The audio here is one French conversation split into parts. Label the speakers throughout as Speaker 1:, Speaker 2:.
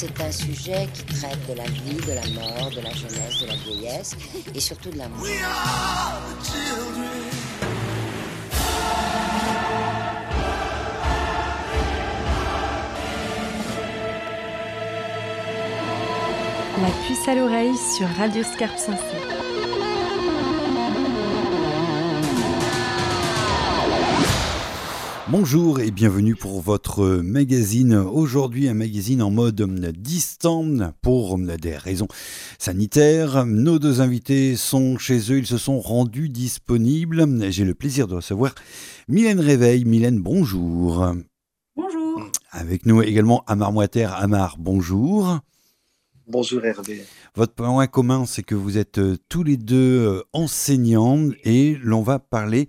Speaker 1: c'est un sujet qui traite de la vie, de la mort, de la jeunesse, de la vieillesse et surtout de l'amour.
Speaker 2: La puce à l'oreille sur Radio Scarpe Sensée.
Speaker 3: Bonjour et bienvenue pour votre magazine. Aujourd'hui, un magazine en mode distant pour des raisons sanitaires. Nos deux invités sont chez eux, ils se sont rendus disponibles. J'ai le plaisir de recevoir Mylène Réveil. Mylène, bonjour.
Speaker 4: Bonjour.
Speaker 3: Avec nous également Amar Moiter. Amar, bonjour.
Speaker 5: Bonjour Hervé.
Speaker 3: Votre point commun, c'est que vous êtes tous les deux enseignants et l'on va parler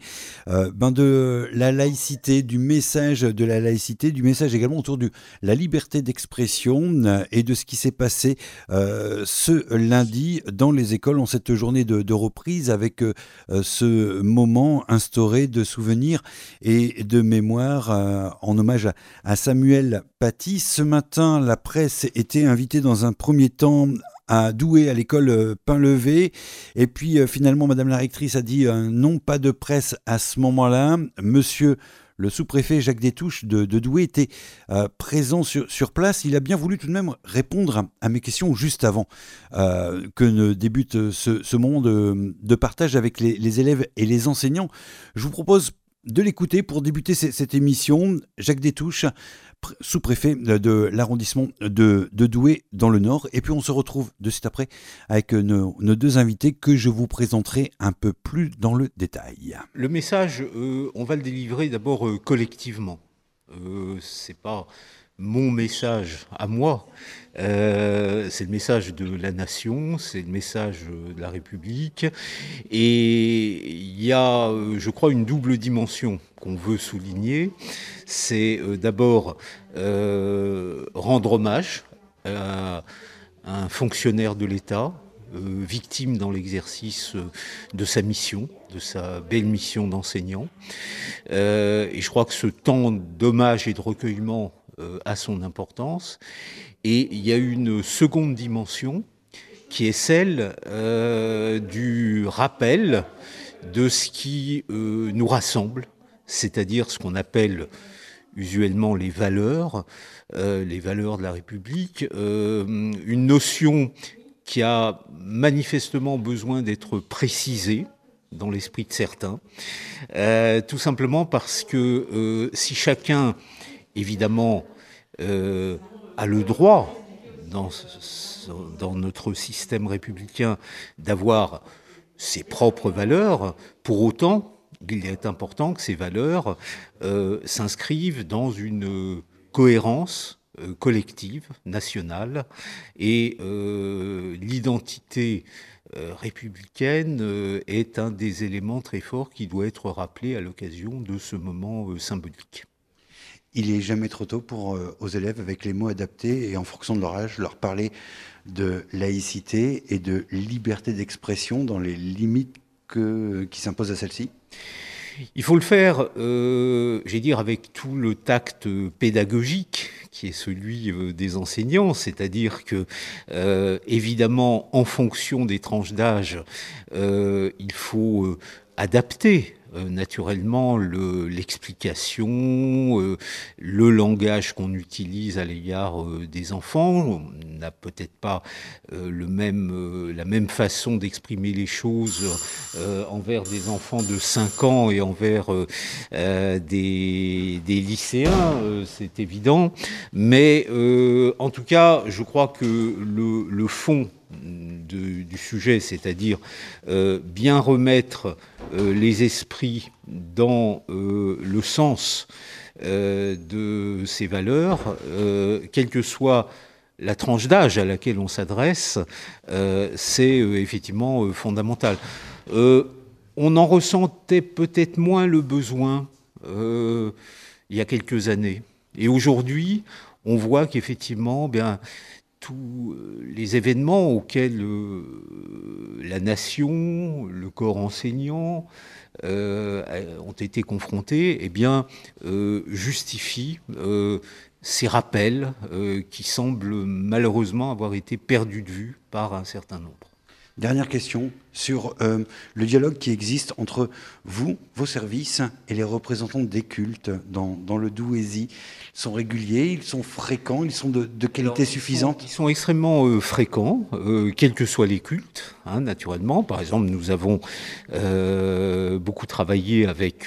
Speaker 3: de la laïcité, du message de la laïcité, du message également autour de la liberté d'expression et de ce qui s'est passé ce lundi dans les écoles en cette journée de reprise avec ce moment instauré de souvenirs et de mémoire en hommage à Samuel Paty. Ce matin, la presse était invitée dans un premier temps à Douai, à l'école Pain-Levé. Et puis finalement, Madame la rectrice a dit non, pas de presse à ce moment-là. Monsieur le sous-préfet Jacques Détouche de Douai était présent sur place. Il a bien voulu tout de même répondre à mes questions juste avant que ne débute ce moment de partage avec les élèves et les enseignants. Je vous propose de l'écouter pour débuter cette émission. Jacques Détouche, sous-préfet de l'arrondissement de Douai dans le Nord. Et puis on se retrouve de suite après avec nos deux invités que je vous présenterai un peu plus dans le détail.
Speaker 6: Le message, on va le délivrer d'abord collectivement. C'est pas mon message à moi, c'est le message de la nation, c'est le message de la République, et il y a, je crois, une double dimension qu'on veut souligner. C'est d'abord rendre hommage à un fonctionnaire de l'État, victime dans l'exercice de sa mission, de sa belle mission d'enseignant. Et je crois que ce temps d'hommage et de recueillement a son importance. Et il y a une seconde dimension qui est celle du rappel de ce qui nous rassemble, c'est-à-dire ce qu'on appelle usuellement les valeurs de la République, une notion qui a manifestement besoin d'être précisée dans l'esprit de certains, tout simplement parce que si chacun, évidemment, a le droit, dans notre système républicain, d'avoir ses propres valeurs, pour autant, il est important que ces valeurs s'inscrivent dans une cohérence collective, nationale, et l'identité républicaine est un des éléments très forts qui doit être rappelé à l'occasion de ce moment symbolique.
Speaker 3: Il n'est jamais trop tôt pour aux élèves, avec les mots adaptés et en fonction de leur âge, leur parler de laïcité et de liberté d'expression dans les limites qui s'imposent à celle-ci.
Speaker 6: Il faut le faire, avec tout le tact pédagogique qui est celui des enseignants, c'est-à-dire que, évidemment, en fonction des tranches d'âge, il faut adapter naturellement l'explication, le langage qu'on utilise à l'égard des enfants. On n'a peut-être pas la même façon d'exprimer les choses envers des enfants de 5 ans et envers des lycéens, c'est évident. Mais en tout cas, je crois que le fond du sujet, c'est-à-dire bien remettre les esprits dans le sens de ces valeurs, quelle que soit la tranche d'âge à laquelle on s'adresse, c'est effectivement fondamental. On en ressentait peut-être moins le besoin il y a quelques années. Et aujourd'hui, on voit qu'effectivement, tous les événements auxquels la nation, le corps enseignant ont été confrontés, eh bien, justifient ces rappels qui semblent malheureusement avoir été perdus de vue par un certain nombre.
Speaker 3: Dernière question sur le dialogue qui existe entre vous, vos services et les représentants des cultes dans le Douaisis. Ils sont réguliers, ils sont fréquents, ils sont de qualité suffisante?
Speaker 6: Ils sont extrêmement fréquents, quels que soient les cultes, naturellement. Par exemple, nous avons beaucoup travaillé avec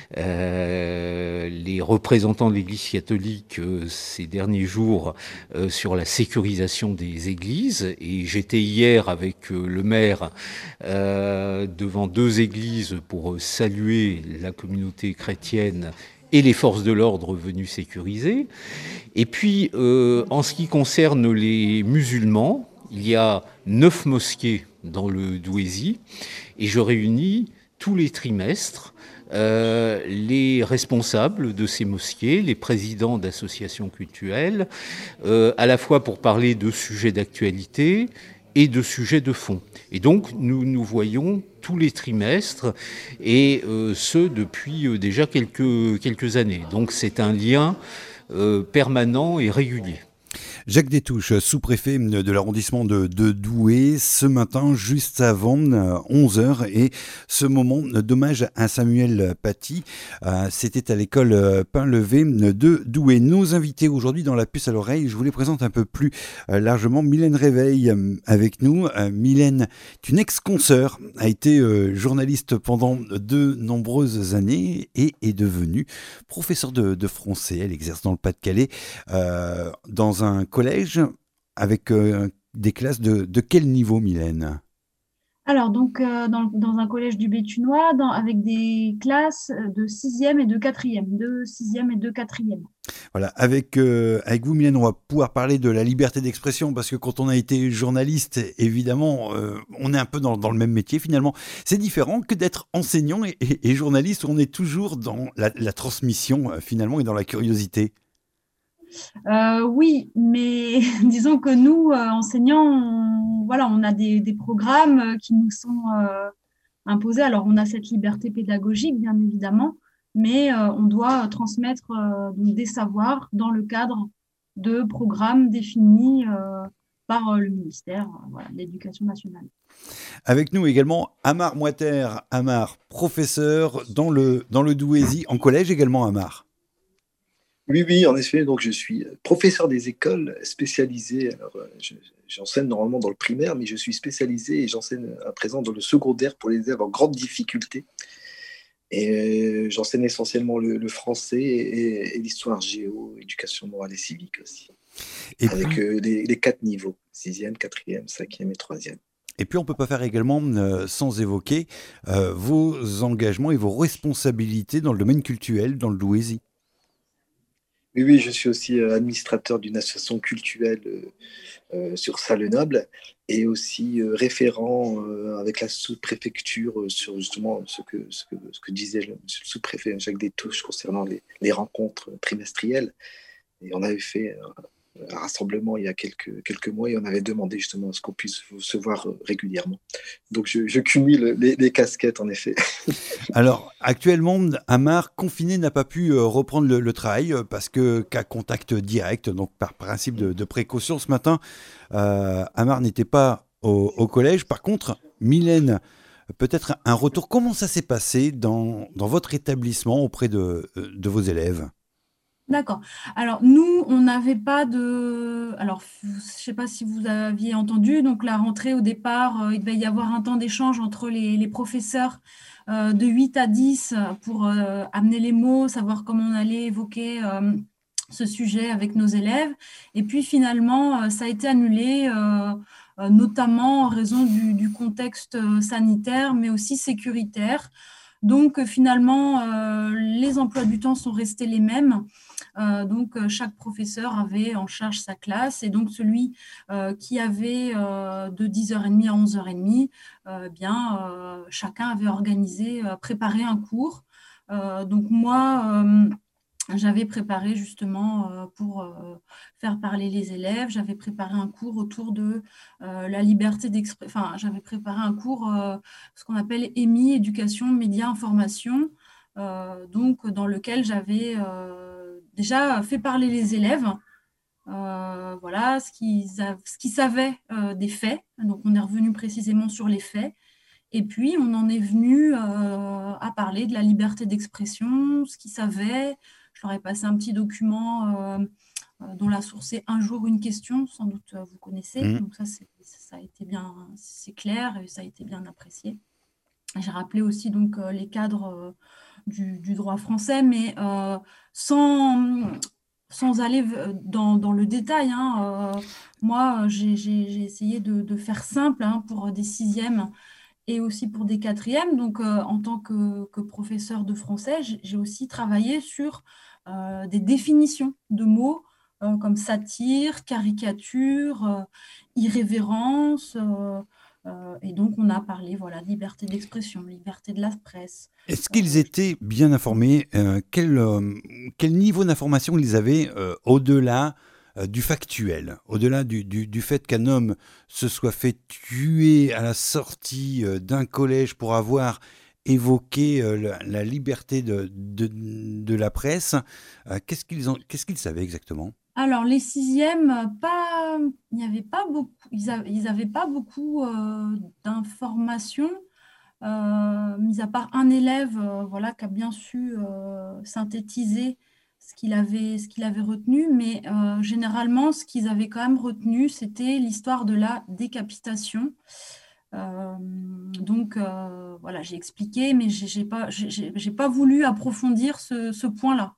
Speaker 6: les représentants de l'Église catholique ces derniers jours sur la sécurisation des églises. Et j'étais hier avec le maire devant 2 églises pour saluer la communauté chrétienne et les forces de l'ordre venues sécuriser. Et puis, en ce qui concerne les musulmans, il y a 9 mosquées dans le Douaisis, et je réunis tous les trimestres les responsables de ces mosquées, les présidents d'associations cultuelles, à la fois pour parler de sujets d'actualité et de sujets de fond. Et donc, nous nous voyons tous les trimestres, et ce, depuis déjà quelques années. Donc, c'est un lien permanent et régulier.
Speaker 3: Jacques Détouche, sous-préfet de l'arrondissement de Douai, ce matin, juste avant 11h, et ce moment d'hommage à Samuel Paty, c'était à l'école Pain-Levé de Douai. Nos invités aujourd'hui dans la puce à l'oreille, je vous les présente un peu plus largement. Mylène Réveil avec nous. Mylène est une ex-consoeur, a été journaliste pendant de nombreuses années et est devenue professeure de français. Elle exerce dans le Pas-de-Calais, dans un collège avec des classes de quel niveau, Mylène?
Speaker 4: Alors, donc, dans un collège du Béthunois, avec des classes de 6e et de 4e, de 6e et de 4e.
Speaker 3: Voilà, avec vous, Mylène, on va pouvoir parler de la liberté d'expression, parce que quand on a été journaliste, évidemment, on est un peu dans le même métier, finalement. C'est différent que d'être enseignant et journaliste, où on est toujours dans la transmission, finalement, et dans la curiosité.
Speaker 4: Oui, mais disons que nous, enseignants, on a des programmes qui nous sont imposés. Alors, on a cette liberté pédagogique, bien évidemment, mais on doit transmettre donc des savoirs dans le cadre de programmes définis par le ministère de l'Éducation nationale.
Speaker 3: Avec nous également Amar Moiter. Amar, professeur dans le Douaisis, en collège également, Amar.
Speaker 5: Oui, en effet. Donc, je suis professeur des écoles spécialisé. Alors, j'enseigne normalement dans le primaire, mais je suis spécialisé et j'enseigne à présent dans le secondaire pour les élèves en grande difficulté. Et j'enseigne essentiellement le français et l'histoire géo, éducation morale et civique aussi. Et avec les 4 niveaux, 6e, 4e, 5e et 3e.
Speaker 3: Et puis on ne peut pas faire également sans évoquer vos engagements et vos responsabilités dans le domaine culturel dans le Douaisis.
Speaker 5: Oui, je suis aussi administrateur d'une association culturelle sur Salles-Noble et aussi référent avec la sous-préfecture sur justement ce que disait le sous-préfet Jacques Détouche concernant les rencontres trimestrielles. Et on avait fait un rassemblement il y a quelques mois et on avait demandé justement à ce qu'on puisse se voir régulièrement. Donc je cumule les casquettes en effet.
Speaker 3: Alors actuellement, Amar, confiné, n'a pas pu reprendre le travail parce que cas contact direct, donc par principe de précaution. Ce matin, Amar n'était pas au collège. Par contre, Mylène, peut-être un retour. Comment ça s'est passé dans votre établissement auprès de vos élèves ?
Speaker 4: D'accord. Alors, nous, on n'avait pas de... Alors, je ne sais pas si vous aviez entendu, donc la rentrée au départ, il devait y avoir un temps d'échange entre les professeurs de 8 à 10 pour amener les mots, savoir comment on allait évoquer ce sujet avec nos élèves. Et puis, finalement, ça a été annulé, notamment en raison du contexte sanitaire, mais aussi sécuritaire. Donc, finalement, les emplois du temps sont restés les mêmes. Donc, chaque professeur avait en charge sa classe et donc celui qui avait de 10h30 à 11h30, chacun avait organisé, préparé un cours. Donc, moi, j'avais préparé justement pour faire parler les élèves, j'avais préparé un cours autour de la liberté d'expression, enfin, j'avais préparé un cours, ce qu'on appelle EMI, éducation, médias, information, donc dans lequel j'avais déjà fait parler les élèves, voilà, ce qu'ils savaient des faits. Donc, on est revenu précisément sur les faits. Et puis, on en est venu à parler de la liberté d'expression, ce qu'ils savaient. Je leur ai passé un petit document dont la source est Un jour, une question, sans doute vous connaissez.
Speaker 3: Mhm.
Speaker 4: Donc ça a été bien, c'est clair et ça a été bien apprécié. J'ai rappelé aussi donc les cadres du droit français, mais sans aller dans le détail, hein. Moi, j'ai essayé de faire simple, hein, pour des sixièmes et aussi pour des quatrièmes. Donc, en tant que professeur de français, j'ai aussi travaillé sur des définitions de mots comme satire, caricature, irrévérence. Et donc, on a parlé, voilà, liberté d'expression, liberté de la presse.
Speaker 3: Est-ce qu'ils étaient bien informés? Quel niveau d'information ils avaient au-delà du factuel, au-delà du fait qu'un homme se soit fait tuer à la sortie d'un collège pour avoir évoqué la liberté de la presse? Qu'est-ce qu'ils savaient exactement?
Speaker 4: Alors, les sixièmes, il n'y avait pas beaucoup, ils avaient pas beaucoup d'informations, mis à part un élève, voilà, qui a bien su synthétiser ce qu'il avait retenu, mais généralement, ce qu'ils avaient quand même retenu, c'était l'histoire de la décapitation. Donc, voilà, j'ai expliqué, mais j'ai pas voulu approfondir ce point-là.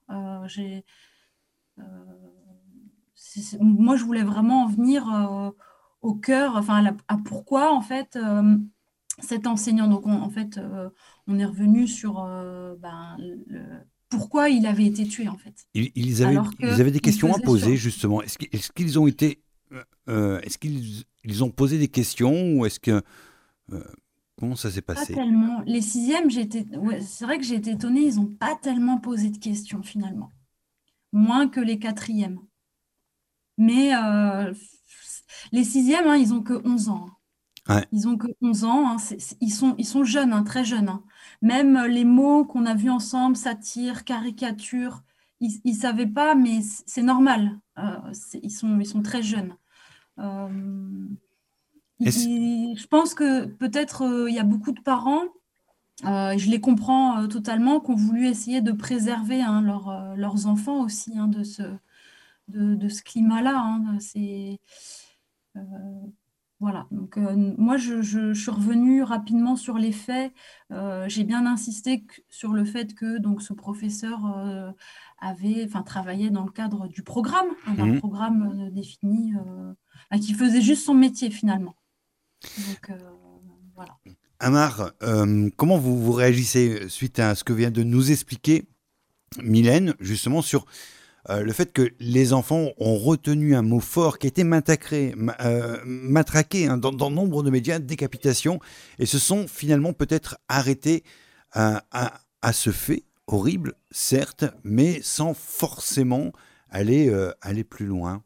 Speaker 4: Moi, je voulais vraiment en venir au cœur, enfin, à pourquoi, en fait, cet enseignant. Donc, en fait, on est revenu sur pourquoi il avait été tué, en fait. Alors
Speaker 3: Ils avaient des
Speaker 4: qu'il
Speaker 3: questions à
Speaker 4: faisait sur...
Speaker 3: poser, justement. Est-ce qu'ils ont été, est-ce qu'ils ils ont posé des questions ou est-ce que, euh, comment ça s'est
Speaker 4: Pas
Speaker 3: passé?
Speaker 4: tellement. Les sixièmes, ouais, c'est vrai que j'ai été étonnée, ils n'ont pas tellement posé de questions, finalement. Moins que les quatrièmes. Mais les sixièmes, hein, ils ont que 11 ans, hein.
Speaker 3: Ouais.
Speaker 4: Ils ont que 11 ans, hein. Ils sont jeunes, hein, très jeunes, hein. Même les mots qu'on a vus ensemble, satire, caricature, ils ne savaient pas, mais c'est normal. Ils sont très jeunes. Euh,
Speaker 3: Est-ce-
Speaker 4: je pense que peut-être il y a beaucoup de parents, et je les comprends totalement, qui ont voulu essayer de préserver, hein, leurs enfants aussi, hein, de ce climat-là, hein. Euh, Voilà, donc moi je suis revenue rapidement sur les faits. J'ai bien insisté sur le fait que donc, ce professeur travaillait dans le cadre du programme, hein, d'un
Speaker 3: Mhm.
Speaker 4: programme défini, qui faisait juste son métier finalement. Donc voilà.
Speaker 3: Amar, comment vous réagissez suite à ce que vient de nous expliquer Mylène, justement sur le fait que les enfants ont retenu un mot fort qui a été matraqué, hein, dans nombre de médias, décapitation, et se sont finalement peut-être arrêtés à ce fait horrible, certes, mais sans forcément aller plus loin.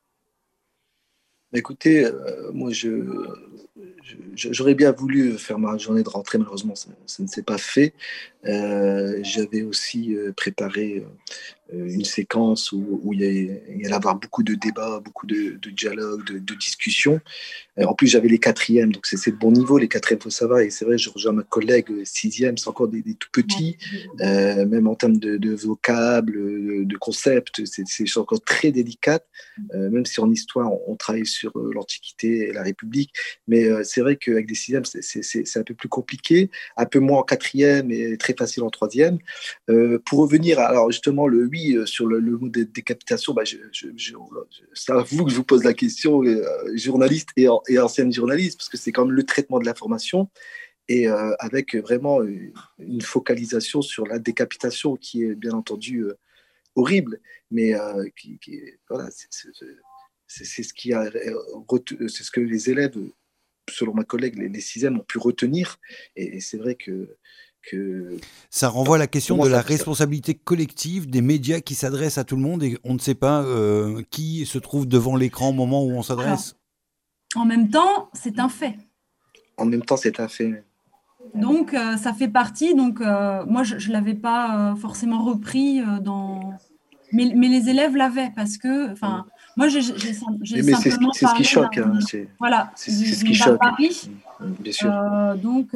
Speaker 5: Écoutez, moi, j'aurais bien voulu faire ma journée de rentrée, malheureusement, ça ne s'est pas fait. J'avais aussi préparé une séquence où il y allait avoir beaucoup de débats, beaucoup de dialogues, de discussions. En plus, j'avais les quatrièmes, donc c'est de bon niveau. Les quatrièmes, il faut savoir, et c'est vrai, je rejoins ma collègue, sixième, c'est encore des tout petits, même en termes de vocables, de concepts, c'est encore très délicat, même si en histoire, on travaille sur l'Antiquité et la République, mais c'est vrai qu'avec des sixièmes, c'est un peu plus compliqué, un peu moins en quatrième et très facile en troisième. Pour revenir, alors justement, le oui, sur le mot de décapitation, bah, c'est à vous que je vous pose la question, journaliste et ancienne journaliste, parce que c'est quand même le traitement de l'information, et avec vraiment une focalisation sur la décapitation qui est bien entendu horrible, mais voilà, c'est ce qui a, c'est ce que les élèves, selon ma collègue, les sixièmes ont pu retenir, et c'est vrai que que
Speaker 3: Ça renvoie à la question
Speaker 5: comment
Speaker 3: de la
Speaker 5: ça.
Speaker 3: responsabilité collective des médias qui s'adressent à tout le monde et on ne sait pas qui se trouve devant l'écran au moment où on
Speaker 4: Alors,
Speaker 3: s'adresse.
Speaker 4: en même temps, c'est un fait.
Speaker 5: En même temps, c'est un fait.
Speaker 4: Donc, ça fait partie. Donc, moi, je ne l'avais pas forcément repris mais les élèves l'avaient parce que, enfin, moi, j'ai
Speaker 5: Mais
Speaker 4: simplement
Speaker 5: c'est ce qui
Speaker 4: parlé
Speaker 5: choque, hein,
Speaker 4: voilà,
Speaker 5: c'est ce qui
Speaker 4: d'une
Speaker 5: choque.
Speaker 4: barbarie.
Speaker 5: Bien sûr.
Speaker 4: Donc,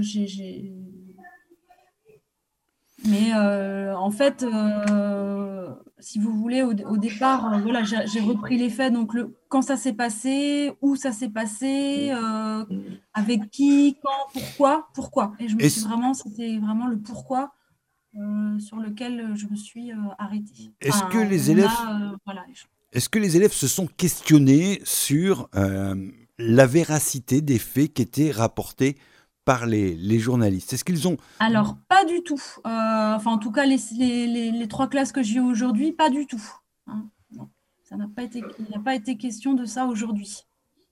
Speaker 4: mais en fait, si vous voulez, au départ, voilà, j'ai repris les faits. Donc, quand ça s'est passé, où ça s'est passé, avec qui, quand, pourquoi. Et
Speaker 3: Est-ce
Speaker 4: c'était vraiment le pourquoi sur lequel je me suis arrêtée.
Speaker 3: est-ce que
Speaker 4: Enfin,
Speaker 3: les élèves,
Speaker 4: voilà.
Speaker 3: est-ce que les élèves se sont questionnés sur la véracité des faits qui étaient rapportés par les journalistes? Est-ce qu'ils ont...
Speaker 4: Alors, pas du tout. Enfin, en tout cas, les 3 classes que j'ai aujourd'hui, pas du tout. Hein. Non, il n'a pas été question de ça aujourd'hui.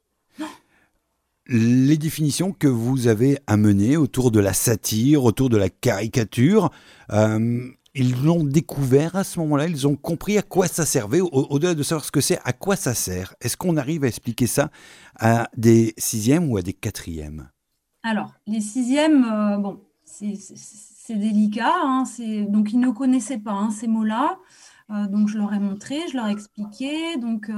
Speaker 3: Les définitions que vous avez amenées autour de la satire, autour de la caricature, ils l'ont découvert à ce moment-là, ils ont compris à quoi ça servait, au-delà de savoir ce que c'est, à quoi ça sert. Est-ce qu'on arrive à expliquer ça à des 6e ou à des 4e?
Speaker 4: Alors, les 6e, bon, c'est délicat. Hein, donc, ils ne connaissaient pas ces mots-là. Donc, je leur ai montré, je leur ai expliqué. Donc,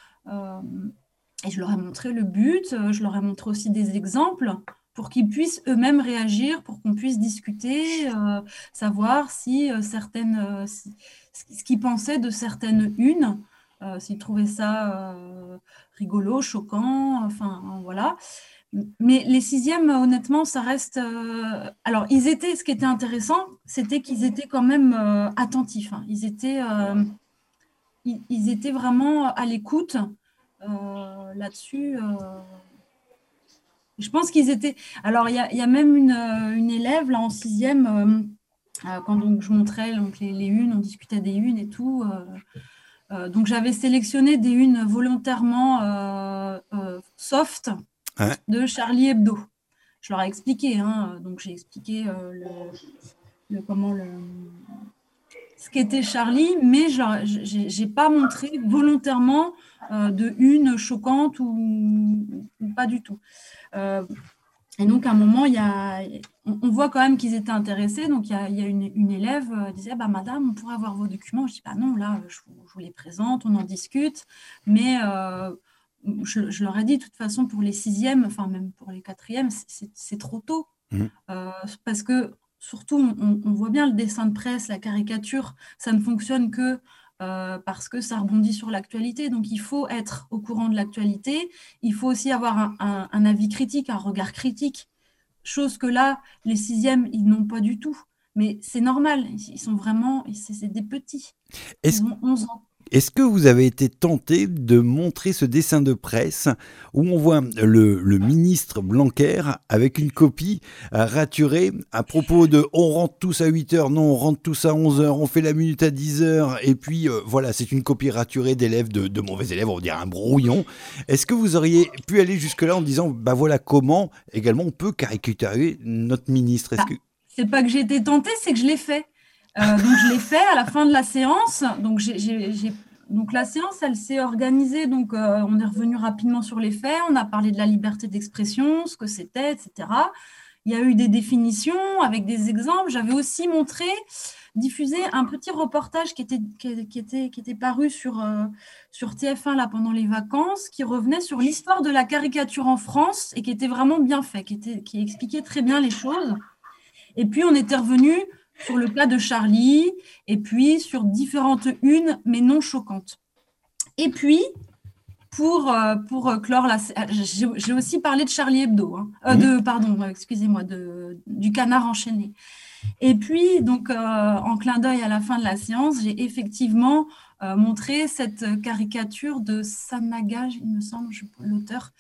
Speaker 4: et je leur ai montré le but, je leur ai montré aussi des exemples pour qu'ils puissent eux-mêmes réagir, pour qu'on puisse discuter, savoir si ce qu'ils pensaient de certaines unes, s'ils trouvaient ça rigolo, choquant, enfin voilà. Mais les 6e, honnêtement, ça reste. Alors, ce qui était intéressant, c'était qu'ils étaient quand même attentifs. Hein. Ils étaient vraiment à l'écoute. Là-dessus, je pense qu'ils étaient. Alors, il y a même une élève là en 6e, quand donc, je montrais donc, les unes, on discutait des unes et tout. Donc, j'avais sélectionné des unes volontairement soft
Speaker 3: Hein?
Speaker 4: de Charlie Hebdo. Je leur ai expliqué. Hein, donc, j'ai expliqué ce qu'était Charlie, mais je n'ai pas montré volontairement de une choquante ou pas du tout. Et donc, à un moment, on voit quand même qu'ils étaient intéressés. Donc, il y a une élève qui disait bah, Madame, on pourrait avoir vos documents. Je dis bah, non, là, je vous les présente, on en discute. Mais je leur ai dit, de toute façon, pour les 6e, enfin, même pour les 4e, c'est trop tôt. Parce que surtout, on voit bien le dessin de presse, la caricature, ça ne fonctionne que parce que ça rebondit sur l'actualité. Donc, il faut être au courant de l'actualité. Il faut aussi avoir un avis critique, un regard critique. Chose que là, les 6e, ils n'ont pas du tout. Mais c'est normal. Ils sont vraiment... C'est des petits.
Speaker 3: Est-ce
Speaker 4: Ils ont 11 ans.
Speaker 3: Est-ce que vous avez été tenté de montrer ce dessin de presse où on voit le ministre Blanquer avec une copie raturée à propos de on rentre tous à 8h, non on rentre tous à 11h, on fait la minute à 10h et puis voilà, c'est une copie raturée d'élèves, de mauvais élèves, on va dire un brouillon. Est-ce que vous auriez pu aller jusque-là en disant bah voilà comment également on peut caricaturer notre ministre?
Speaker 4: C'est pas que j'ai été tentée, c'est que je l'ai fait. Donc, je l'ai fait à la fin de la séance. Donc, donc la séance, elle s'est organisée. Donc, on est revenu rapidement sur les faits. On a parlé de la liberté d'expression, ce que c'était, etc. Il y a eu des définitions avec des exemples. J'avais aussi diffusé un petit reportage qui était paru sur TF1 là, pendant les vacances, qui revenait sur l'histoire de la caricature en France et qui était vraiment bien fait, qui expliquait très bien les choses. Et puis, on était revenu sur le cas de Charlie, et puis sur différentes unes, mais non choquantes. Et puis, pour clore j'ai aussi parlé de Charlie Hebdo, excusez-moi, du Canard enchaîné. Et puis, donc, en clin d'œil à la fin de la séance, j'ai effectivement montré cette caricature de Sanaga, il me semble, l'auteur,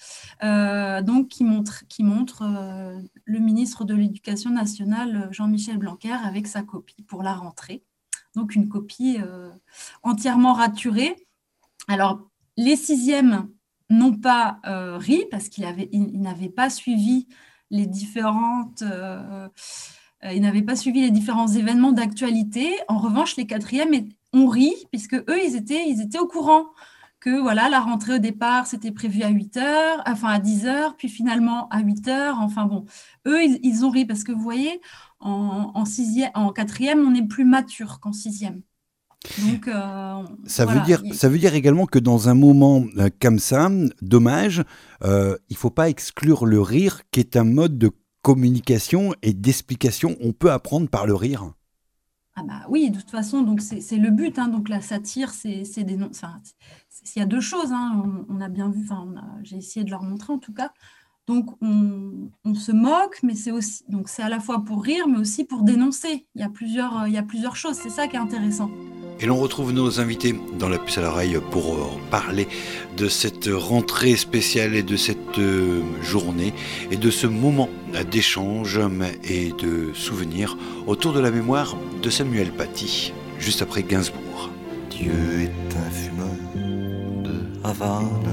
Speaker 4: donc qui montre le ministre de l'Éducation nationale, Jean-Michel Blanquer, avec sa copie pour la rentrée. Donc, une copie entièrement raturée. Alors, les 6e n'ont pas ri parce qu'ils n'avaient pas suivi les différentes Ils n'avaient pas suivi les différents événements d'actualité. En revanche, les quatrièmes ont ri, puisque eux, ils étaient au courant que voilà, la rentrée au départ, c'était prévu à 8h, enfin à 10h, puis finalement à 8h. Enfin bon, eux, ils ont ri parce que vous voyez, en quatrième, on est plus mature qu'en sixième. Donc,
Speaker 3: ça veut dire également que dans un moment comme ça, dommage, il ne faut pas exclure le rire, qui est un mode de communication et d'explication. On peut apprendre par le rire.
Speaker 4: Ah bah oui, de toute façon, donc c'est le but. Hein, donc la satire, il y a deux choses. Hein, on a bien vu. J'ai essayé de leur montrer en tout cas. Donc on se moque, mais c'est à la fois pour rire, mais aussi pour dénoncer. Il y a plusieurs choses. C'est ça qui est intéressant.
Speaker 3: Et l'on retrouve nos invités dans la puce à l'oreille pour parler de cette rentrée spéciale et de cette journée et de ce moment d'échange et de souvenirs autour de la mémoire de Samuel Paty, juste après Gainsbourg.
Speaker 7: Dieu est un fumeur de Havane.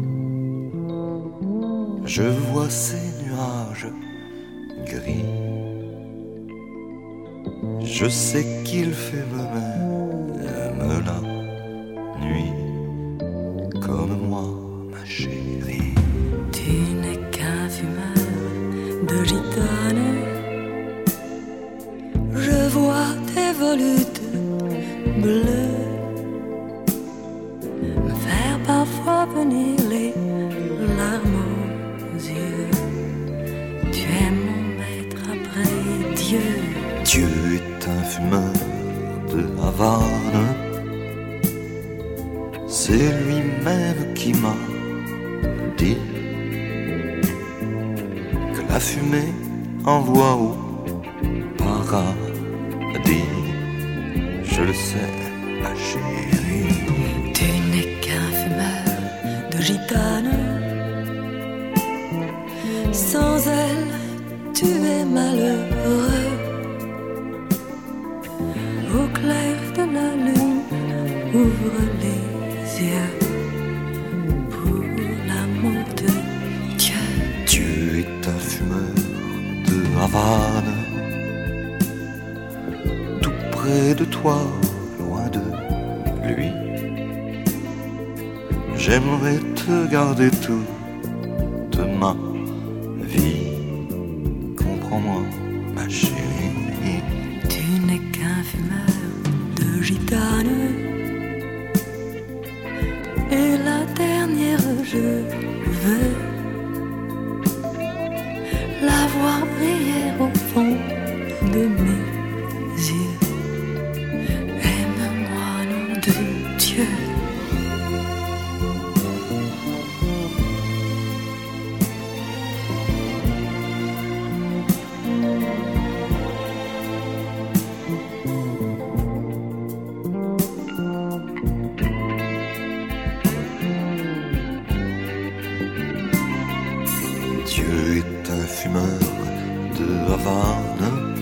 Speaker 7: Je vois ces nuages gris. Je sais qu'il fait même la nuit comme moi, ma chérie.
Speaker 8: Tu n'es qu'un fumeur de gitane. Je vois tes volutes bleues me faire parfois venir les larmes aux yeux. Tu es mon maître après Dieu.
Speaker 7: Dieu est un fumeur de Havane. C'est lui-même qui m'a dit que la fumée envoie au paradis. Je le sais, ma chérie.
Speaker 8: Tu n'es qu'un fumeur de gitane. Sans elle, tu es malheureux. Au clair de la lune, ouvre les yeux pour l'amour de Dieu.
Speaker 7: Dieu est un fumeur de Havane. Tout près de toi, loin de lui. J'aimerais te garder toute ma vie. Comprends-moi, ma chérie.
Speaker 8: Tu n'es qu'un fumeur de gitane. Et la dernière, je veux la voir briller au fond de mes yeux. Aime-moi, nom de Dieu.
Speaker 7: Dieu est un fumeur de Havane.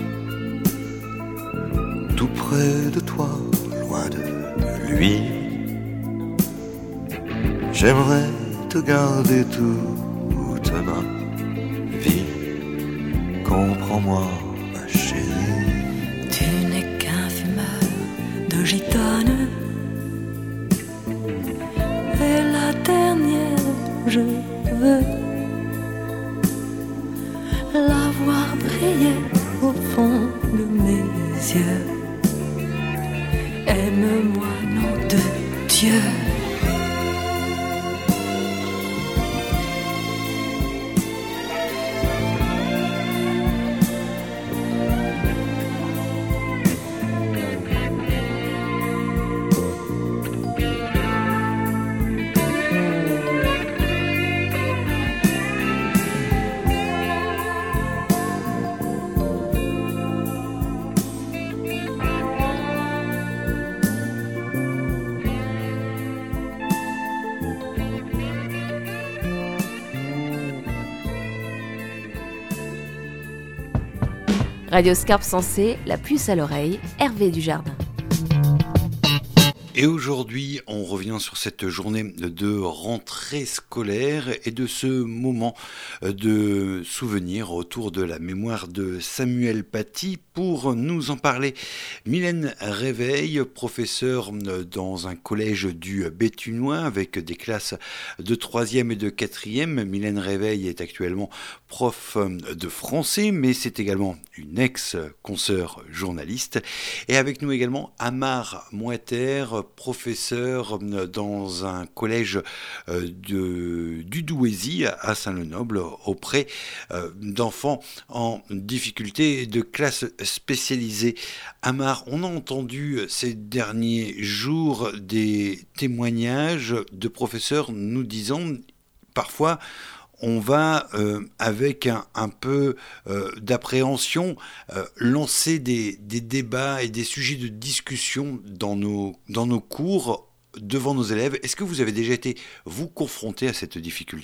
Speaker 7: Tout près de toi, loin de lui. J'aimerais te garder toute ma vie. Comprends-moi, ma chérie.
Speaker 8: Tu n'es qu'un fumeur de gitane. Et la dernière, je veux la voir briller au fond de mes yeux. Aime-moi, nom de Dieu.
Speaker 9: Radio Scarpe Sensée, la puce à l'oreille, Hervé Dujardin.
Speaker 3: Et aujourd'hui, on revient sur cette journée de rentrée scolaire et de ce moment de souvenir autour de la mémoire de Samuel Paty. Pour nous en parler, Mylène Réveil, professeure dans un collège du Béthunois avec des classes de 3e et de 4e. Mylène Réveil est actuellement prof de français, mais c'est également une ex-consoeur journaliste. Et avec nous également Amar Moiter, professeur dans un collège du Douaisis à Saint-Lenoble auprès d'enfants en difficulté de classe spécialisée. Amar, on a entendu ces derniers jours des témoignages de professeurs nous disant parfois on va, avec un peu d'appréhension, lancer des débats et des sujets de discussion dans nos cours devant nos élèves. Est-ce que vous avez déjà été, vous, confronté à cette difficulté ?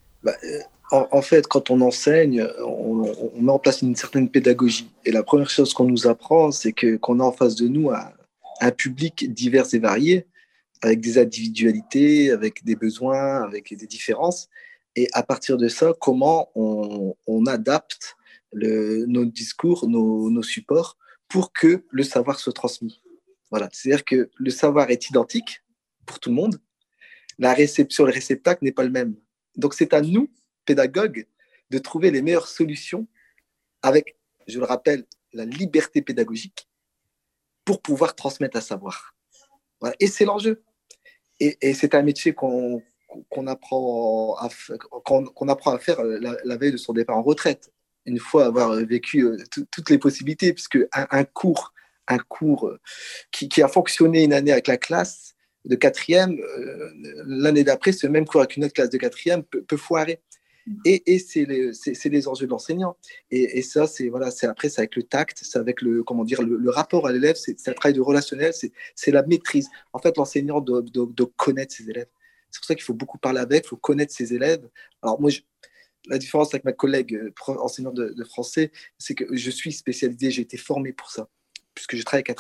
Speaker 5: En fait, quand on enseigne, on met en place une certaine pédagogie. Et la première chose qu'on nous apprend, c'est qu'on a en face de nous un public divers et varié, avec des individualités, avec des besoins, avec des différences. Et à partir de ça, comment on adapte nos discours, nos supports, pour que le savoir soit transmis. Voilà. C'est-à-dire que le savoir est identique pour tout le monde. La réception, le réceptacle n'est pas le même. Donc, c'est à nous, pédagogues, de trouver les meilleures solutions avec, je le rappelle, la liberté pédagogique pour pouvoir transmettre un savoir. Voilà. Et c'est l'enjeu. Et c'est un métier qu'on apprend à faire la veille de son départ en retraite, une fois avoir vécu toutes les possibilités, puisque un cours qui a fonctionné une année avec la classe de 4e, l'année d'après, ce même cours avec une autre classe de 4e peut foirer. Et c'est les enjeux de l'enseignant. Et ça, c'est après, c'est avec le tact, c'est avec le rapport à l'élève, c'est un travail de relationnel, c'est la maîtrise. En fait, l'enseignant doit connaître ses élèves. C'est pour ça qu'il faut beaucoup parler avec, il faut connaître ses élèves. Alors moi, la différence avec ma collègue enseignante de français, c'est que je suis spécialisé, j'ai été formé pour ça, puisque je travaille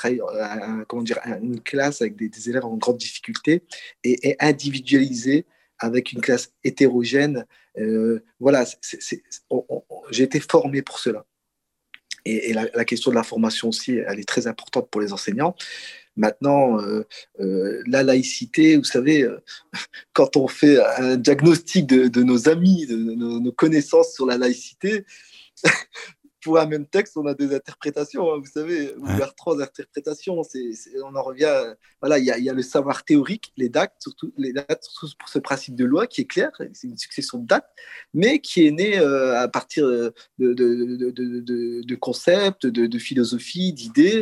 Speaker 5: une classe avec des élèves en grande difficulté et individualisé avec une classe hétérogène. J'ai été formé pour cela. Et la question de la formation aussi, elle est très importante pour les enseignants. Maintenant, la laïcité, vous savez, quand on fait un diagnostic de nos amis, de nos connaissances sur la laïcité, pour un même texte, on a des interprétations, vous savez, vers 3 interprétations. On en revient. Voilà, il y a le savoir théorique, les dates, surtout pour ce principe de loi qui est clair, c'est une succession de dates, mais qui est né à partir de concepts, de philosophie, d'idées.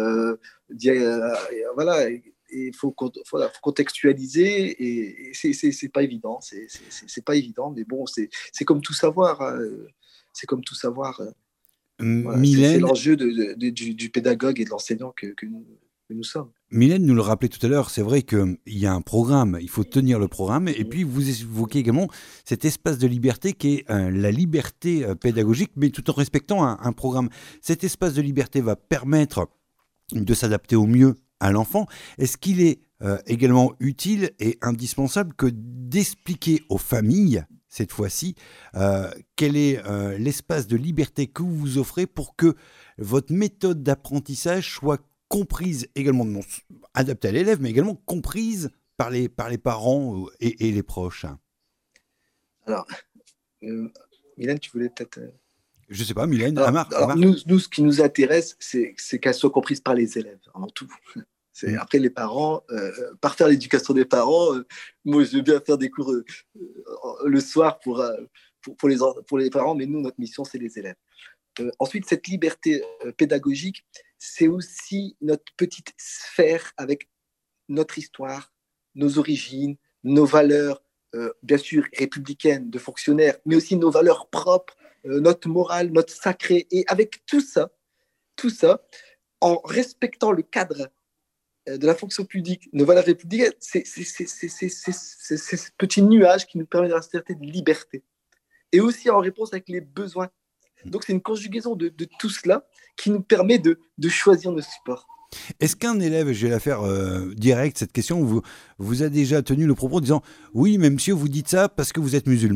Speaker 5: Voilà. Il faut contextualiser et c'est pas évident. C'est pas évident, mais bon, c'est comme tout savoir. C'est comme tout savoir. Voilà, c'est l'enjeu du pédagogue et de l'enseignant que nous sommes.
Speaker 3: Mylène nous le rappelait tout à l'heure, c'est vrai qu'il y a un programme, il faut tenir le programme, et puis vous évoquez également cet espace de liberté qui est la liberté pédagogique, mais tout en respectant un programme. Cet espace de liberté va permettre de s'adapter au mieux à l'enfant. Est-ce qu'il est également utile et indispensable que d'expliquer aux familles, cette fois-ci, quel est l'espace de liberté que vous vous offrez pour que votre méthode d'apprentissage soit comprise également, non adaptée à l'élève, mais également comprise par les parents et les proches?
Speaker 5: Alors, Mylène, tu voulais peut-être...
Speaker 3: Je ne sais pas, Mylène,
Speaker 5: Amar. Nous, ce qui nous intéresse, c'est qu'elle soit comprise par les élèves, avant tout. Après, les parents, par faire l'éducation des parents, moi, je veux bien faire des cours le soir pour les parents, mais nous, notre mission, c'est les élèves. Ensuite, cette liberté pédagogique, c'est aussi notre petite sphère avec notre histoire, nos origines, nos valeurs, bien sûr, républicaines, de fonctionnaires, mais aussi nos valeurs propres, notre morale, notre sacré. Et avec tout ça, en respectant le cadre de la fonction publique, nos valeurs républicaines, c'est ce petit nuage qui nous permet de rester de liberté. Et aussi en réponse avec les besoins. Donc, c'est une conjugaison de tout cela qui nous permet de choisir nos supports.
Speaker 3: Est-ce qu'un élève, je vais la faire direct, cette question, vous a déjà tenu le propos en disant « Oui, mais monsieur, vous dites ça parce que vous êtes musulman ».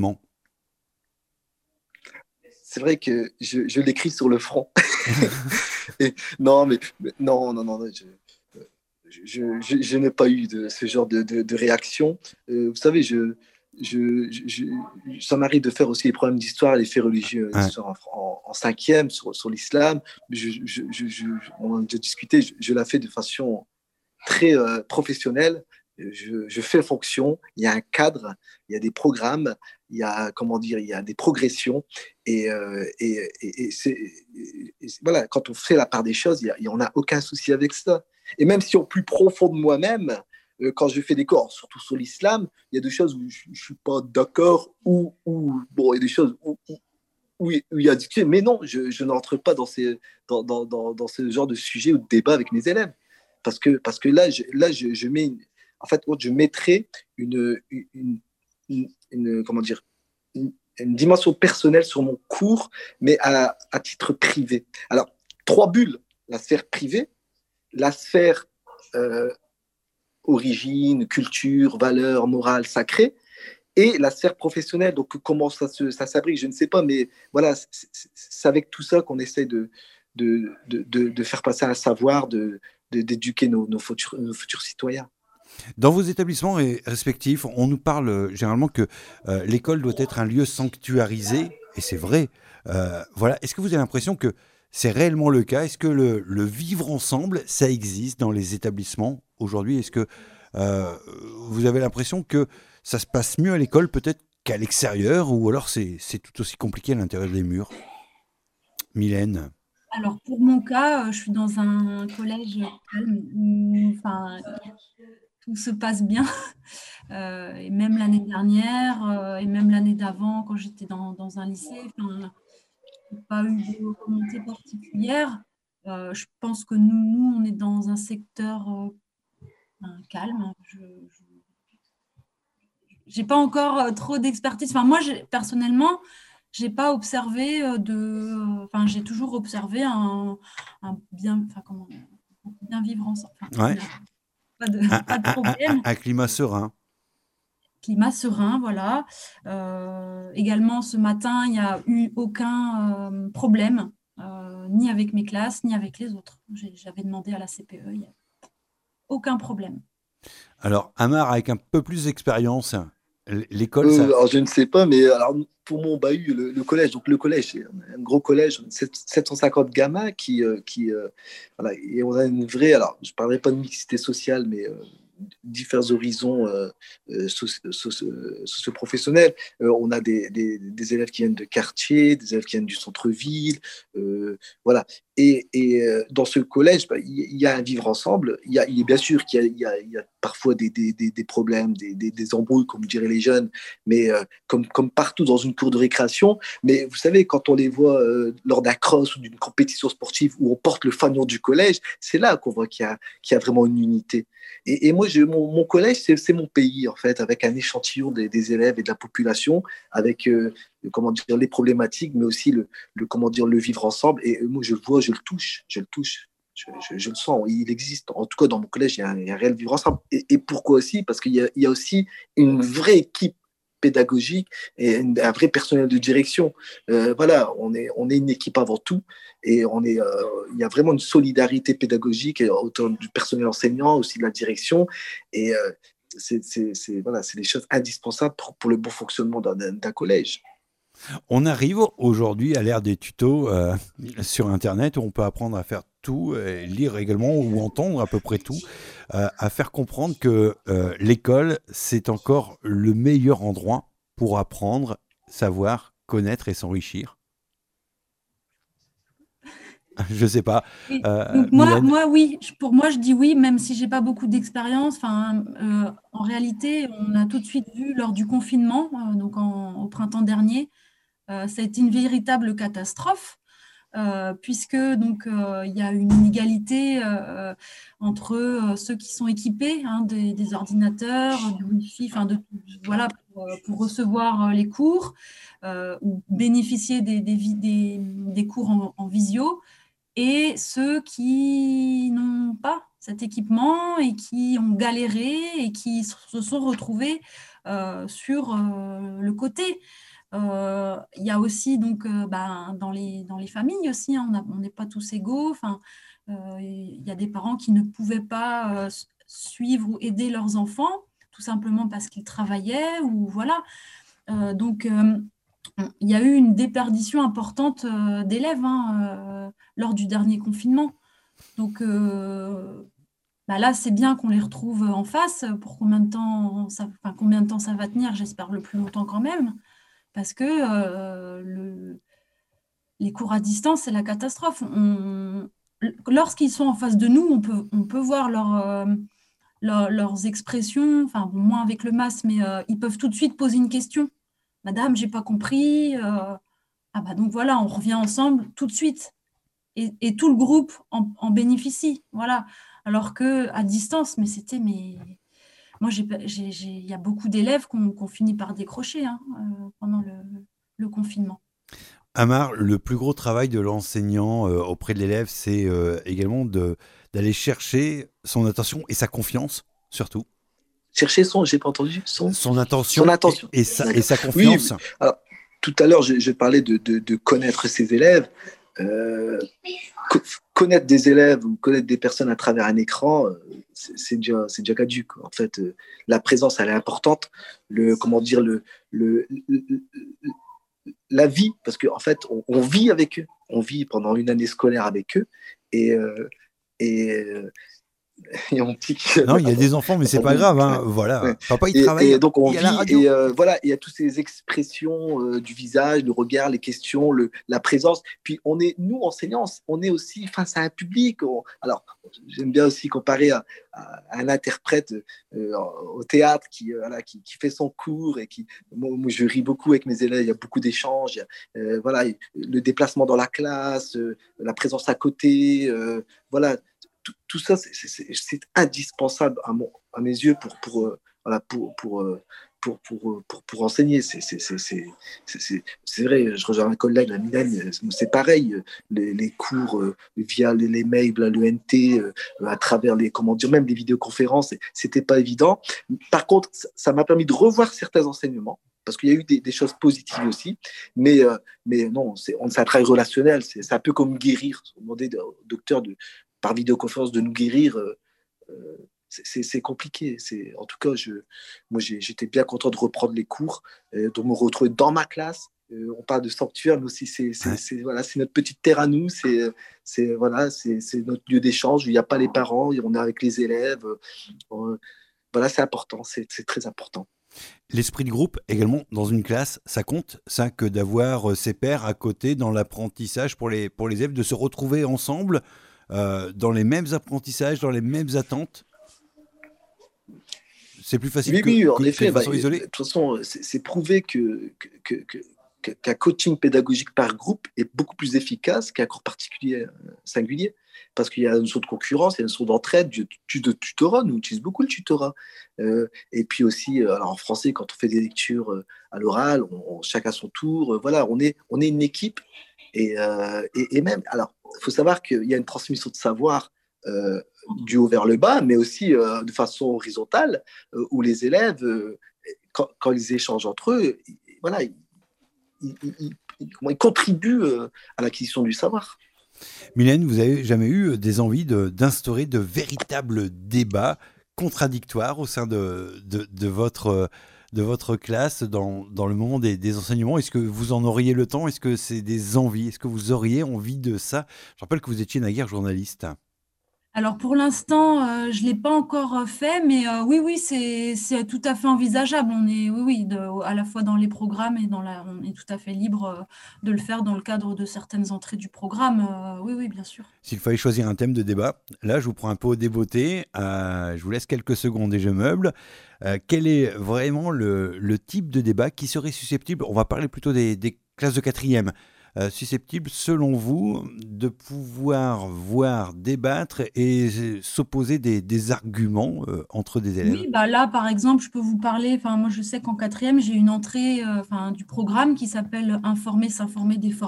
Speaker 5: C'est vrai que je l'écris sur le front. Non, non, non, non, je n'ai pas eu ce genre de réaction. Vous savez, ça m'arrive de faire aussi les problèmes d'histoire, les faits religieux, l'histoire en cinquième sur l'islam. On en a déjà discuté, je la fais de façon très professionnelle. Je fais fonction, il y a un cadre, il y a des programmes, il y a, comment dire, il y a des progressions. Voilà, quand on fait la part des choses, il n'y en a aucun souci avec ça. Et même si au plus profond de moi-même, quand je fais des cours, surtout sur l'islam, il y a des choses où je ne suis pas d'accord, ou bon, il y a des choses où il y a discuté, mais non, je n'entre pas dans ce genre de sujet ou de débat avec mes élèves. Parce que là, je mets en fait, je mettrais comment dire, une dimension personnelle sur mon cours, mais à titre privé. Alors, 3 bulles, la sphère privée, la sphère origine, culture, valeur, morale, sacrée, et la sphère professionnelle. Donc, comment ça s'abrique, je ne sais pas, mais voilà, c'est avec tout ça qu'on essaie de faire passer un savoir, d'éduquer nos futurs citoyens.
Speaker 3: Dans vos établissements respectifs, on nous parle généralement que l'école doit être un lieu sanctuarisé, et c'est vrai. Voilà. Est-ce que vous avez l'impression que c'est réellement le cas? Est-ce que le vivre ensemble, ça existe dans les établissements aujourd'hui? Est-ce que vous avez l'impression que ça se passe mieux à l'école peut-être qu'à l'extérieur, ou alors c'est tout aussi compliqué à l'intérieur des murs? Mylène?
Speaker 4: Alors, pour mon cas, je suis dans un collège calme où tout se passe bien. Et même l'année dernière, et même l'année d'avant, quand j'étais dans un lycée, je n'ai pas eu de remontée particulière. Je pense que nous, on est dans un secteur calme. Je n'ai pas encore trop d'expertise. Enfin, moi, personnellement, je n'ai pas observé j'ai toujours observé un bien vivre ensemble.
Speaker 3: Ouais.
Speaker 4: Pas de problème.
Speaker 3: Un climat serein.
Speaker 4: Climat serein, voilà. Également, ce matin, il n'y a eu aucun problème, ni avec mes classes, ni avec les autres. J'avais demandé à la CPE, il n'y a aucun problème.
Speaker 3: Alors, Amar, avec un peu plus d'expérience, l'école, ça...
Speaker 5: Alors, je ne sais pas, mais alors, pour mon bahut, le collège, donc le collège, c'est un gros collège, 750 gamins voilà, et on a une vraie, alors je ne parlerai pas de mixité sociale, mais différents horizons socio-professionnels. On a des élèves qui viennent de quartier, des élèves qui viennent du centre-ville, voilà. Et dans ce collège, il y a un vivre ensemble. Il est bien sûr qu'il y a parfois des problèmes, des embrouilles, comme diraient les jeunes, mais comme partout dans une cour de récréation. Mais vous savez, quand on les voit lors d'un cross ou d'une compétition sportive où on porte le fanion du collège, c'est là qu'on voit qu'il y a vraiment une unité. Et moi, mon collège, c'est mon pays, en fait, avec un échantillon des élèves et de la population, avec comment dire, les problématiques, mais aussi le vivre ensemble. Et moi, je le vois, je le touche, je le sens, il existe. En tout cas, dans mon collège, il y a un réel vivre ensemble. Et pourquoi aussi? Parce qu'il y a aussi une vraie équipe pédagogique et un vrai personnel de direction. Voilà, on est une équipe avant tout, et il y a vraiment une solidarité pédagogique autour du personnel enseignant, aussi de la direction, et c'est des choses indispensables pour le bon fonctionnement d'un collège.
Speaker 3: On arrive aujourd'hui à l'ère des tutos sur Internet où on peut apprendre à faire tout, lire également ou entendre à peu près tout, à faire comprendre que l'école, c'est encore le meilleur endroit pour apprendre, savoir, connaître et s'enrichir. Je ne sais pas.
Speaker 4: Donc moi, oui. Pour moi, je dis oui, même si je n'ai pas beaucoup d'expérience. En réalité, on a tout de suite vu lors du confinement, donc au printemps dernier, ça a été une véritable catastrophe, puisque donc il y a une inégalité entre ceux qui sont équipés des ordinateurs, du Wi-Fi, voilà, pour recevoir les cours ou bénéficier des cours en visio, et ceux qui n'ont pas cet équipement et qui ont galéré et qui se sont retrouvés sur le côté. Il y a aussi donc dans les familles aussi, hein, on n'est pas tous égaux. Enfin, il y a des parents qui ne pouvaient pas suivre ou aider leurs enfants, tout simplement parce qu'ils travaillaient ou voilà. Donc il y a eu une déperdition importante d'élèves lors du dernier confinement. Donc là, c'est bien qu'on les retrouve en face. Pour combien de temps ça va tenir? J'espère le plus longtemps quand même. Parce que les cours à distance, c'est la catastrophe. Lorsqu'ils sont en face de nous, on peut voir leurs expressions, enfin, moins avec le masque, mais ils peuvent tout de suite poser une question. Madame, j'ai pas compris. Donc voilà, on revient ensemble tout de suite. Et tout le groupe en bénéficie. Voilà. Alors qu'à distance, moi, il y a beaucoup d'élèves qui ont fini par décrocher pendant le confinement.
Speaker 3: Amar, le plus gros travail de l'enseignant auprès de l'élève, c'est également d'aller chercher son attention et sa confiance, surtout.
Speaker 5: Chercher j'ai pas entendu,
Speaker 3: son attention, et sa confiance.
Speaker 5: Oui, alors, tout à l'heure, je parlais de connaître ses élèves. Connaître des élèves ou connaître des personnes à travers un écran, c'est déjà caduc. En fait, la présence, elle est importante. La vie, parce qu'en fait, on vit avec eux. On vit pendant une année scolaire avec eux. Et on pique.
Speaker 3: Non, il y a des enfants, mais c'est pas grave. Hein. Voilà.
Speaker 5: Ouais.
Speaker 3: Papa, il travaille.
Speaker 5: Et donc, on
Speaker 3: vit.
Speaker 5: Et voilà, il y a toutes ces expressions du visage, le regard, les questions, la présence. Puis, nous, enseignants, on est aussi face à un public. Alors, j'aime bien aussi comparer à un interprète au théâtre qui fait son cours et moi, je ris beaucoup avec mes élèves. Il y a beaucoup d'échanges. Voilà, le déplacement dans la classe, la présence à côté. Voilà. Tout ça, c'est indispensable à mes yeux pour enseigner. C'est vrai, je rejoins un collègue, la Mylène, c'est pareil. Les cours via les mails, l'ENT, à travers même les vidéoconférences, c'était pas évident. Par contre, ça m'a permis de revoir certains enseignements, parce qu'il y a eu des choses positives aussi, mais non, c'est un travail relationnel. C'est un peu comme guérir. Demander au docteur par vidéoconférence de nous guérir, c'est compliqué. En tout cas, moi j'étais bien content de reprendre les cours, de me retrouver dans ma classe. On parle de sanctuaire, mais aussi c'est notre petite terre à nous. C'est notre lieu d'échange. Il n'y a pas les parents, on est avec les élèves. Voilà, c'est important, c'est très important.
Speaker 3: L'esprit de groupe, également, dans une classe, ça compte, ça, que d'avoir ses pairs à côté dans l'apprentissage pour les élèves, de se retrouver ensemble dans les mêmes apprentissages, dans les mêmes attentes. C'est plus facile
Speaker 5: en effet,
Speaker 3: de façon isolée.
Speaker 5: De toute façon, c'est prouvé qu'un coaching pédagogique par groupe est beaucoup plus efficace qu'un cours particulier singulier, parce qu'il y a une notion de concurrence, il y a une notion d'entraide, de tutorat. Nous utilisons beaucoup le tutorat. Et puis aussi, alors en français, quand on fait des lectures à l'oral, chacun à son tour. Voilà, on est une équipe. Et même, alors, il faut savoir qu'il y a une transmission de savoir du haut vers le bas, mais aussi de façon horizontale, où les élèves, quand ils échangent entre eux, voilà, ils contribuent à l'acquisition du savoir.
Speaker 3: Mylène, vous avez jamais eu des envies d'instaurer de véritables débats contradictoires au sein de votre classe dans le moment des enseignements? Est-ce que vous en auriez le temps? Est-ce que c'est des envies? Est-ce que vous auriez envie de ça? Je rappelle que vous étiez naguère journaliste.
Speaker 4: Alors pour l'instant, je ne l'ai pas encore fait, mais oui, c'est tout à fait envisageable. On est à la fois dans les programmes et on est tout à fait libre de le faire dans le cadre de certaines entrées du programme. Oui, bien sûr.
Speaker 3: S'il fallait choisir un thème de débat, là je vous prends un peu au débeauté, je vous laisse quelques secondes et je meuble. Quel est vraiment le type de débat qui serait susceptible, on va parler plutôt des classes de 4e, susceptible, selon vous, de pouvoir débattre et s'opposer des arguments entre des élèves?
Speaker 4: Oui, là, par exemple, je peux vous parler, moi je sais qu'en 4e, j'ai une entrée du programme qui s'appelle « Informer, s'informer, déformer ».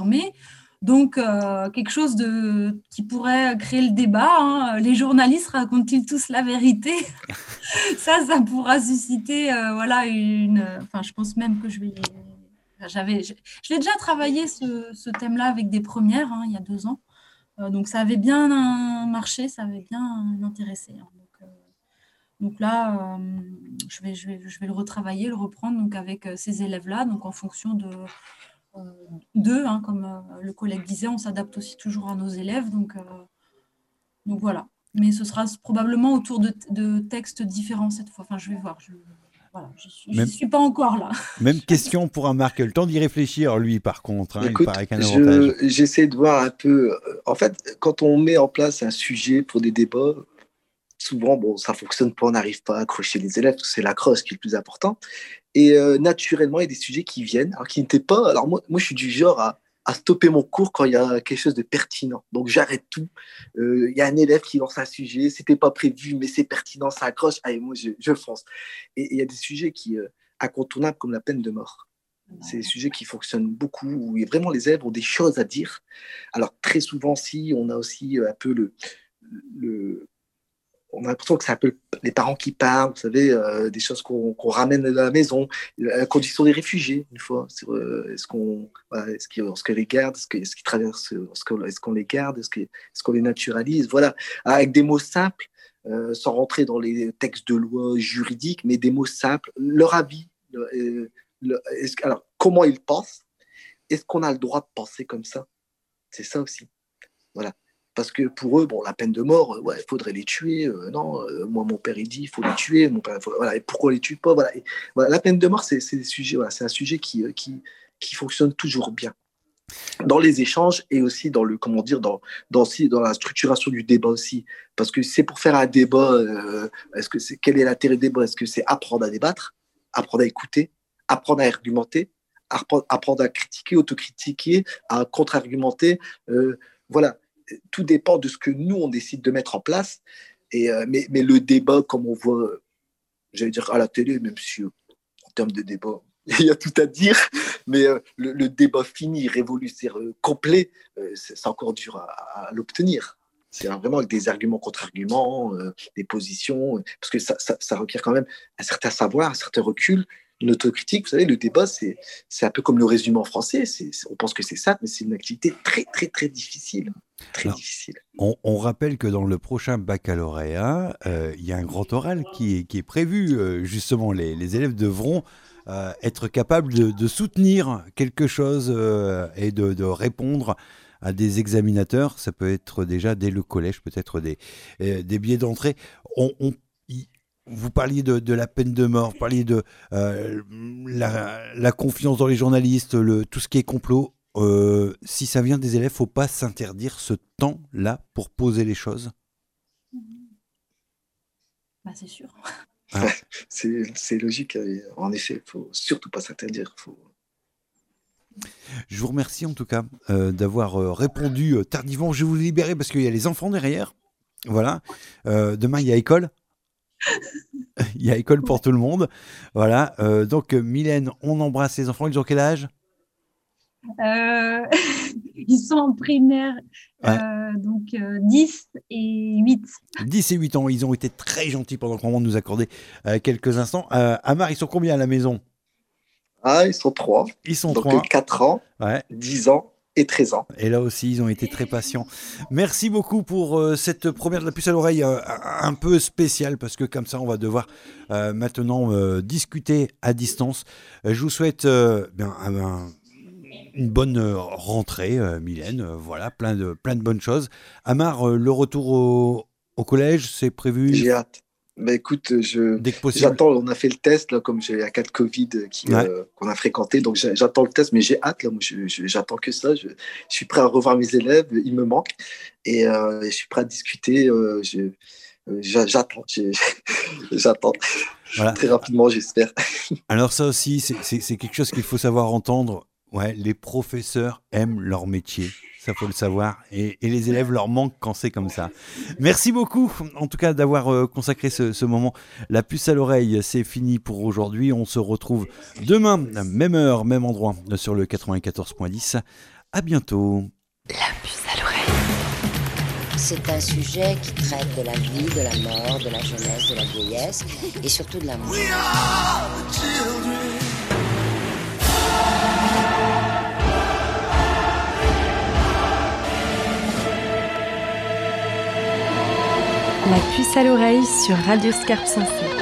Speaker 4: Donc, quelque chose qui pourrait créer le débat, hein. Les journalistes racontent-ils tous la vérité? Ça pourra susciter, voilà, enfin, je pense même que je l'ai déjà travaillé ce thème-là avec des premières, hein, il y a 2 ans. Donc, ça avait bien marché, ça avait bien intéressé, hein. Donc là, je vais le retravailler, le reprendre donc avec ces élèves-là, donc en fonction d'eux, hein, comme le collègue disait, on s'adapte aussi toujours à nos élèves, donc voilà. Mais ce sera probablement autour de textes différents cette fois. Enfin, je vais voir. Voilà, je ne suis pas encore là.
Speaker 3: Même question pour un Marc. Le temps d'y réfléchir, lui, par contre. Hein,
Speaker 5: Écoute,
Speaker 3: il paraît qu'un avantage.
Speaker 5: J'essaie de voir un peu. En fait, quand on met en place un sujet pour des débats, souvent, ça ne fonctionne pas, on n'arrive pas à accrocher les élèves, parce que c'est l'accroche qui est le plus important. Et naturellement, il y a des sujets qui viennent, alors qui n'étaient pas. Alors, moi, je suis du genre à stopper mon cours quand il y a quelque chose de pertinent. Donc, j'arrête tout. Il y a un élève qui lance un sujet, ce n'était pas prévu, mais c'est pertinent, ça accroche. Allez, moi, je fonce. Et il y a des sujets incontournables comme la peine de mort. C'est des sujets qui fonctionnent beaucoup, où vraiment les élèves ont des choses à dire. Alors, très souvent, on a aussi un peu on a l'impression que c'est un peu les parents qui parlent, vous savez, des choses qu'on ramène à la maison, la condition des réfugiés, une fois, sur est-ce qu'on les garde, est-ce qu'ils traversent, est-ce qu'on les garde, est-ce qu'on les naturalise, voilà, avec des mots simples, sans rentrer dans les textes de loi juridiques, mais des mots simples, leur avis, alors, comment ils pensent, est-ce qu'on a le droit de penser comme ça? C'est ça aussi, voilà. Parce que pour eux, la peine de mort, il faudrait les tuer. Non, moi, mon père, il dit, il faut les tuer. Mon père, voilà, et pourquoi on les tue pas, voilà. Voilà, la peine de mort, c'est des sujets, voilà, c'est un sujet qui fonctionne toujours bien dans les échanges et aussi dans dans la structuration du débat aussi. Parce que c'est pour faire un débat, quel est l'intérêt du débat? Est-ce que c'est apprendre à débattre, apprendre à écouter, apprendre à argumenter, apprendre à critiquer, autocritiquer, à contre-argumenter, voilà. Tout dépend de ce que nous, on décide de mettre en place. Mais le débat, comme on voit, j'allais dire à la télé, même si en termes de débat, il y a tout à dire, mais le débat fini, révolutionnaire, complet, c'est encore dur à l'obtenir. C'est vraiment avec des arguments contre-arguments, des positions, parce que ça requiert quand même un certain savoir, un certain recul, une autocritique. Vous savez, le débat, c'est un peu comme le résumé en français. On pense que c'est ça, mais c'est une activité très, très, très difficile. Très difficile.
Speaker 3: On rappelle que dans le prochain baccalauréat, il y a un grand oral qui est prévu. Justement, les élèves devront être capables de soutenir quelque chose et de répondre à des examinateurs. Ça peut être déjà dès le collège, peut-être des billets d'entrée. Vous parliez de la peine de mort, vous parliez de la confiance dans les journalistes, tout ce qui est complot. Si ça vient des élèves, il ne faut pas s'interdire ce temps-là pour poser les choses.
Speaker 4: C'est sûr.
Speaker 3: Ah.
Speaker 5: C'est logique. En effet, il ne faut surtout pas s'interdire.
Speaker 3: Je vous remercie en tout cas d'avoir répondu tardivement. Je vais vous libérer parce qu'il y a les enfants derrière. Voilà. Demain, il y a école. Il y a école pour tout le monde. Voilà. Donc, Mylène, on embrasse les enfants. Ils ont quel âge?
Speaker 4: Ils sont en primaire, donc 10 et 8.
Speaker 3: 10 et 8 ans. Ils ont été très gentils pendant qu'on va nous accorder quelques instants. Amar, ils sont combien à la maison?
Speaker 5: Ils sont 3.
Speaker 3: Ils sont
Speaker 5: donc
Speaker 3: 3.
Speaker 5: 4 ans, 10 ans et 13 ans.
Speaker 3: Et là aussi, ils ont été très patients. Merci beaucoup pour cette première de la puce à l'oreille un peu spéciale, parce que comme ça, on va devoir maintenant discuter à distance. Je vous souhaite une bonne rentrée, Mylène. Voilà, plein de bonnes choses. Amar, le retour au collège, c'est prévu?
Speaker 5: J'ai hâte. Écoute,
Speaker 3: dès que possible.
Speaker 5: J'attends, on a fait le test, là, comme j'ai un cas de Covid qu'on a fréquenté, donc j'attends le test, mais j'ai hâte, là, moi, j'attends que ça, je suis prêt à revoir mes élèves, ils me manquent, et je suis prêt à discuter, j'attends, j'attends, voilà. Très rapidement, j'espère.
Speaker 3: Alors ça aussi, c'est quelque chose qu'il faut savoir entendre, les professeurs aiment leur métier. Ça, faut le savoir. Et les élèves leur manquent quand c'est comme ça. Merci beaucoup, en tout cas, d'avoir consacré ce moment. La puce à l'oreille, c'est fini pour aujourd'hui. On se retrouve demain, même heure, même endroit, sur le 94.10. À bientôt.
Speaker 2: La puce à l'oreille.
Speaker 1: C'est un sujet qui traite de la vie, de la mort, de la jeunesse, de la vieillesse et surtout de l'amour.
Speaker 2: La puce à l'oreille sur Radio Scarpe Sensée.